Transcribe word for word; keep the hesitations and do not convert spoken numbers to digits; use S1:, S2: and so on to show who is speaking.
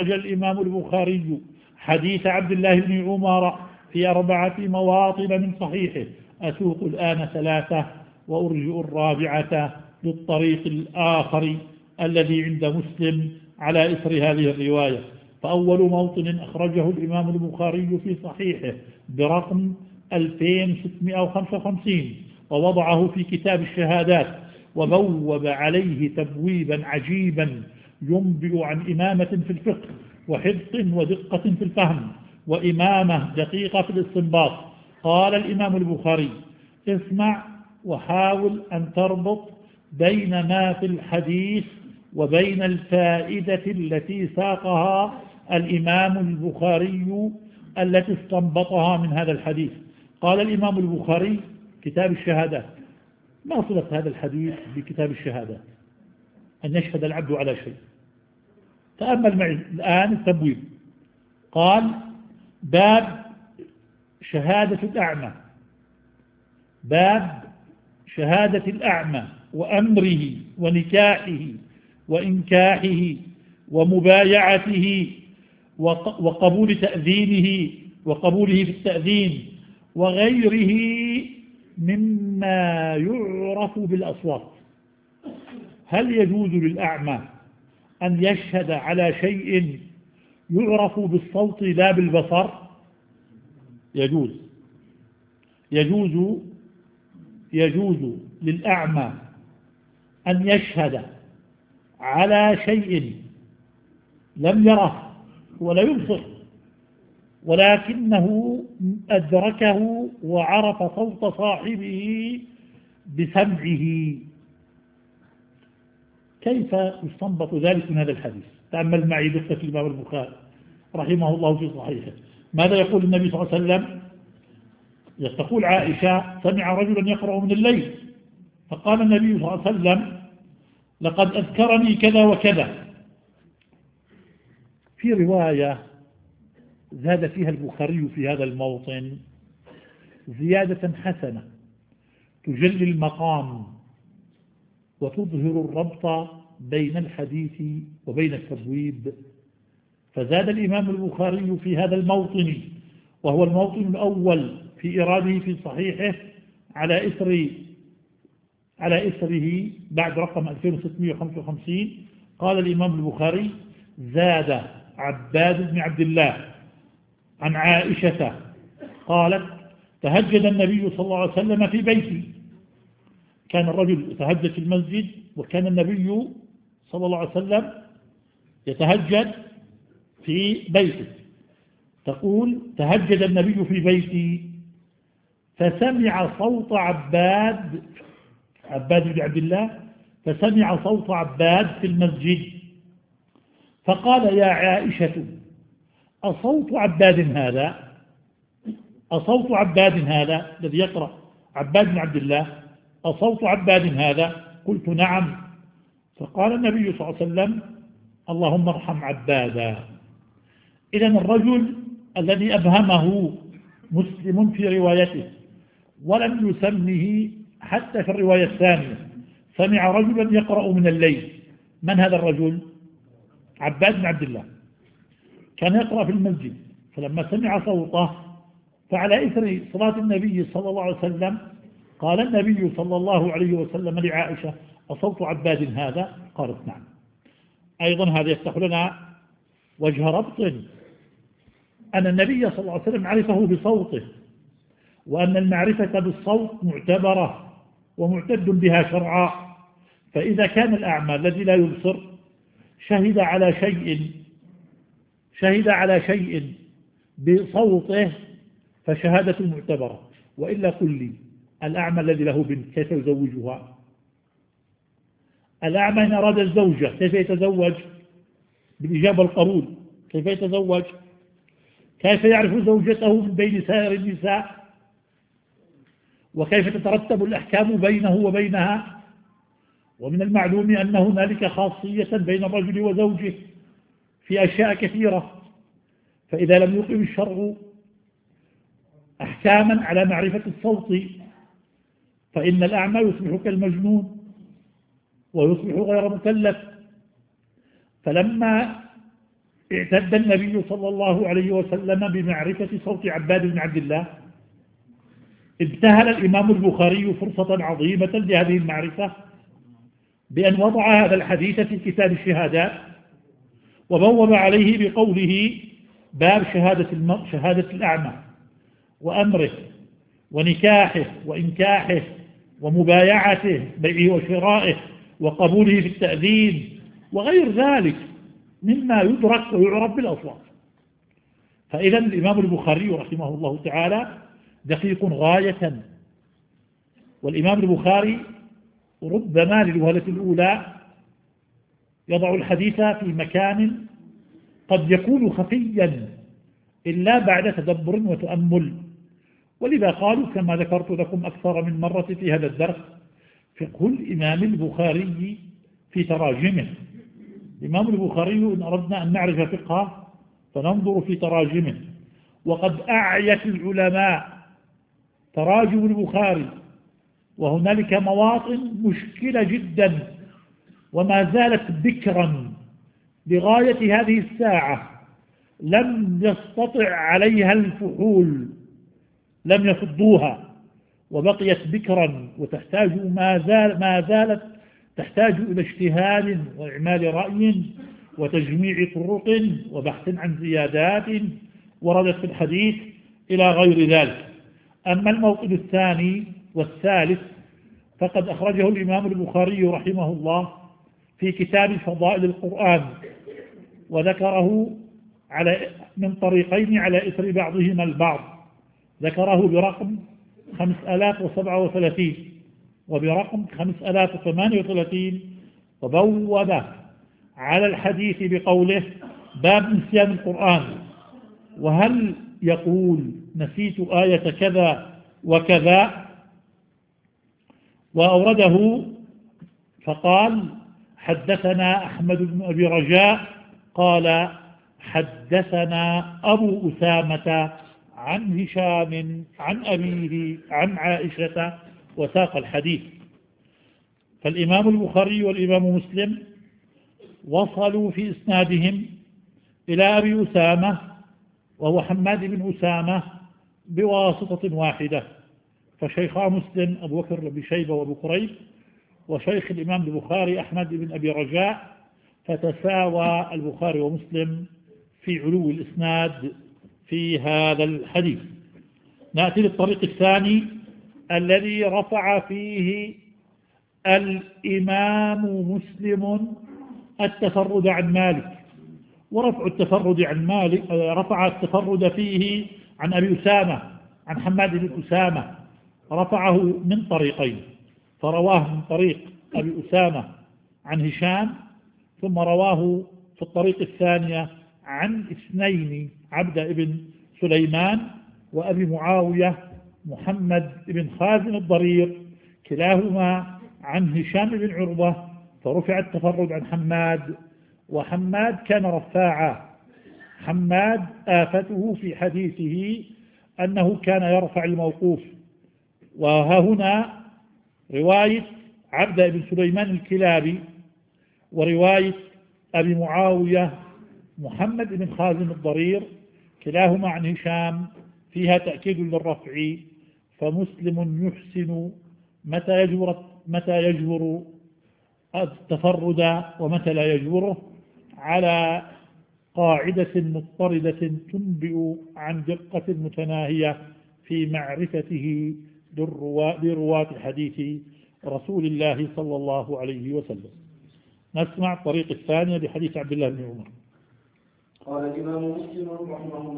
S1: أخرج الإمام البخاري حديث عبد الله بن عمر في أربعة مواطن من صحيحه، أسوق الآن ثلاثة وأرجئ الرابعة للطريق الآخر الذي عند مسلم على إثر هذه الرواية. فأول موطن أخرجه الإمام البخاري في صحيحه برقم ألفين وستمائة وخمسة وخمسين ووضعه في كتاب الشهادات، وبوب عليه تبويبا عجيبا ينبئ عن إمامة في الفقه وحفظ ودقة في الفهم وإمامة دقيقة في الاستنباط. قال الإمام البخاري: اسمع وحاول أن تربط بين ما في الحديث وبين الفائدة التي ساقها الإمام البخاري التي استنبطها من هذا الحديث. قال الإمام البخاري: كتاب الشهادات. ما صلة هذا الحديث بكتاب الشهادات؟ أن يشهد العبد على شيء. تأمل معي الآن التبويب. قال: باب شهادة الأعمى، باب شهادة الأعمى وأمره ونكاحه وإنكاحه ومبايعته وقبول تأذينه وقبوله في التأذين وغيره مما يعرف بالأصوات. هل يجوز للأعمى أن يشهد على شيء يعرف بالصوت لا بالبصر؟ يجوز. يجوز يجوز للأعمى أن يشهد على شيء لم يره ولا يبصر، ولكنه أدركه وعرف صوت صاحبه بسمعه. كيف يستنبط ذلك من هذا الحديث؟ تأمل معي دقة الإمام البخاري رحمه الله في صحيحه. ماذا يقول النبي صلى الله عليه وسلم؟ تقول عائشة: سمع رجلا يقرأ من الليل، فقال النبي صلى الله عليه وسلم: لقد أذكرني كذا وكذا. في رواية زاد فيها البخاري في هذا الموطن زيادة حسنة تجلي المقام وتظهر الربط بين الحديث وبين التبويب. فزاد الإمام البخاري في هذا الموطن، وهو الموطن الأول في إراده في صحيحه على إثر على إثره بعد رقم ألفين وستمائة وخمسة وخمسين. قال الإمام البخاري: زاد عباد بن عبد الله عن عائشة قالت: تهجد النبي صلى الله عليه وسلم في بيتي. كان الرجل يتهجد في المسجد، وكان النبي صلى الله عليه وسلم يتهجد في بيته. تقول: تهجد النبي في بيتي فسمع صوت عباد عباد بن عبد الله فسمع صوت عباد في المسجد، فقال: يا عائشة، أصوت عباد هذا؟ أصوت عباد هذا الذي يقرأ عباد بن عبد الله؟ أصوت عباد هذا؟ قلت: نعم. فقال النبي صلى الله عليه وسلم: اللهم ارحم عبادا. إذن الرجل الذي أبهمه مسلم في روايته ولم يسمه حتى في الرواية الثانية، سمع رجلا يقرأ من الليل. من هذا الرجل؟ عباد بن عبد الله. كان يقرأ في المسجد، فلما سمع صوته فعلى إثر صلاة النبي صلى الله عليه وسلم قال النبي صلى الله عليه وسلم لعائشة: أصوت عباد هذا؟ قالت: نعم. أيضا هذا يفتح لنا وجه ربط أن النبي صلى الله عليه وسلم عرفه بصوته، وأن المعرفة بالصوت معتبرة ومعتد بها شرعا. فإذا كان الأعمى الذي لا يبصر شهد على شيء شهد على شيء بصوته فشهادة معتبرة. وإلا قل لي، الأعمى الذي له بنت كيف يزوجها؟ الأعمى إن أراد الزوجة كيف يتزوج؟ بالإجابة القبول. كيف يتزوج؟ كيف يعرف زوجته من بين سائر النساء؟ وكيف تترتب الأحكام بينه وبينها؟ ومن المعلوم أن هنالك خاصية بين الرجل وزوجه في أشياء كثيرة. فإذا لم يقم الشرع أحكاما على معرفة الصوت فإن الأعمى يصبح اعتد النبي صلى الله عليه وسلم بمعرفة صوت عباد بن عبد الله. ابتهل الإمام البخاري فرصة عظيمة لهذه المعرفة بأن وضع هذا الحديث في كتاب الشهادات، وبوب عليه بقوله: باب شهادة, الم... شهادة الأعمى وأمره ونكاحه وإنكاحه ومبايعته، بيعه وشرائه، وقبوله في التأذين وغير ذلك مما يدرك ويعرف بالأصوات. فإذا الإمام البخاري رحمه الله تعالى دقيق غاية. والإمام البخاري ربما للوهلة الأولى يضع الحديث في مكان قد يكون خفيا إلا بعد تدبر وتأمل، ولذا قالوا كما ذكرت لكم أكثر من مرة في هذا الدرس: فقه الإمام البخاري في تراجمه. الإمام البخاري إن أردنا أن نعرف فقهه فننظر في تراجمه، وقد أعيت العلماء تراجم البخاري، وهنالك مواطن مشكلة جدا وما زالت بكرا لغاية هذه الساعة لم يستطع عليها الفحول، لم يفضوها، وبقيت بكرا وتحتاج ما, زال ما زالت تحتاج إلى اجتهاد وإعمال رأي وتجميع طرق وبحث عن زيادات وردت في الحديث إلى غير ذلك. أما الموطن الثاني والثالث فقد أخرجه الإمام البخاري رحمه الله في كتاب فضائل القرآن، وذكره على من طريقين على إثر بعضهما البعض. ذكره برقم خمسة آلاف وسبعة وثلاثين وبرقم خمسة آلاف وثمانية وثلاثين، وبوب على الحديث بقوله: باب نسيان القرآن، وهل يقول نسيت آية كذا وكذا. وأورده فقال: حدثنا أحمد بن أبي رجاء قال حدثنا أبو أسامة عن هشام عن أبيه عن عائشة، وساق الحديث. فالإمام البخاري والإمام مسلم وصلوا في إسنادهم إلى أبي أسامة وهو حماد بن أسامة بواسطة واحدة، فشيخا مسلم أبو بكر بن شيبة وأبو كريب، وشيخ الإمام البخاري أحمد بن أبي رجاء، فتساوى البخاري ومسلم في علو الإسناد في هذا الحديث. نأتي للطريق الثاني الذي رفع فيه الإمام مسلم التفرد عن مالك. ورفع التفرد عن مالك رفع التفرد فيه عن أبي أسامة عن حماد بن أسامة، رفعه من طريقين، فرواه من طريق أبي أسامة عن هشام، ثم رواه في الطريق الثانية عن اثنين: عبد بن سليمان وأبي معاوية محمد بن خازن الضرير، كلاهما عن هشام بن عروة، فرفع التفرد عن حماد. وحماد كان رفاعا. حماد آفته في حديثه أنه كان يرفع الموقوف. وها هنا رواية عبد بن سليمان الكلابي ورواية أبي معاوية محمد بن خازن الضرير كلاهما عن هشام فيها تأكيد للرفع، فمسلم يحسن متى يجبر, متى يجبر التفرد ومتى لا يجبره، على قاعدة مضطردة تنبئ عن دقة متناهية في معرفته لرواة حديث رسول الله صلى الله عليه وسلم. نسمع الطريق الثانية لحديث عبد الله بن عمر.
S2: قال الإمام مسلم رحمه الله